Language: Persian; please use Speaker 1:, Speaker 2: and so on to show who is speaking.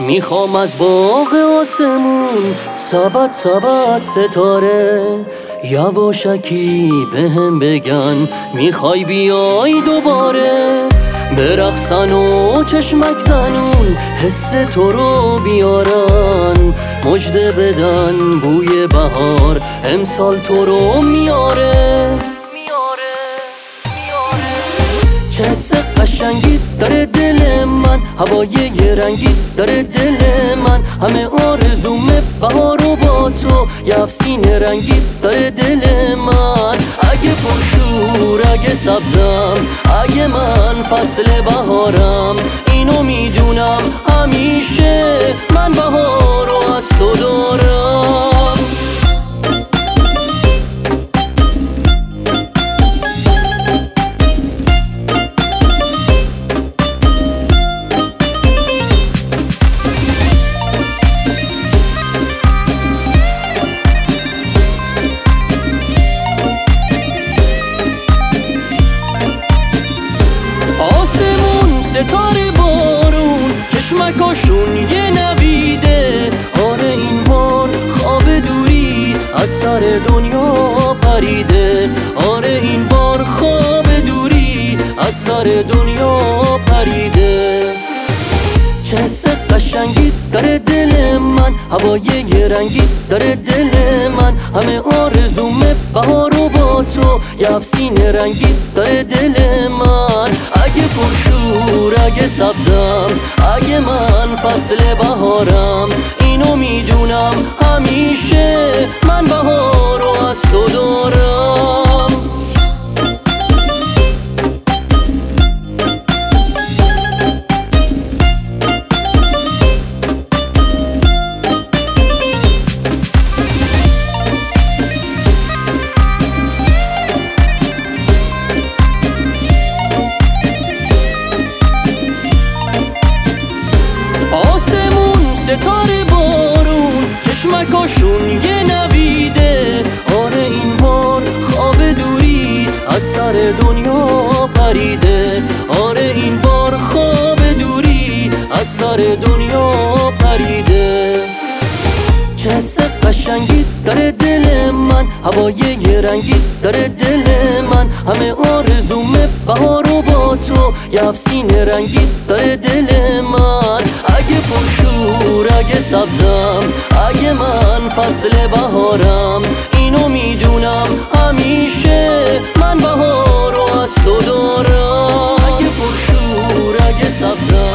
Speaker 1: میخوام از باغ آسمون سبد سبد ستاره یواشکی بهم بگن میخوای بیای دوباره برقصن و چشمک زنون حس تو رو بیارن مژده بدن بوی بهار امسال تو رو میاره چه حس قشنگی داره دل من هوای یه رنگی داره دل من همه آرزومه بهار و با تو یه افسین رنگی داره دل من اگه پرشور اگه سبزم اگه من فصل بهارم اینو میدونم همیشه من بهار رو از تو دارم ستاره بارون چشمکاشون یه نویده آره این بار خواب دوری از سر دنیا پریده آره این بار خواب دوری از سر دنیا پریده چه حس قشنگی داره دل من هوای یه رنگی داره دل من همه آرزومه بهار و با تو یه افسین رنگی داره دل من اگه پرشور اگه سبزم اگه من فصل بهارم اینو میدونم همیشه من بهار رو از تو دارم ستاره بارون چشمکاشون یه نویده آره این بار خواب دوری از سر دنیا پریده آره این بار خواب دوری از سر دنیا پریده چه حس قشنگی داره دل من هوای یه رنگی داره دل من همه آرزومه بهار و با تو یه افسین رنگی داره دل من اگه پرشور اگه سبزم اگه من فصل بهارم اینو میدونم همیشه من بهار رو از تو دارم اگه پرشور اگه سبزم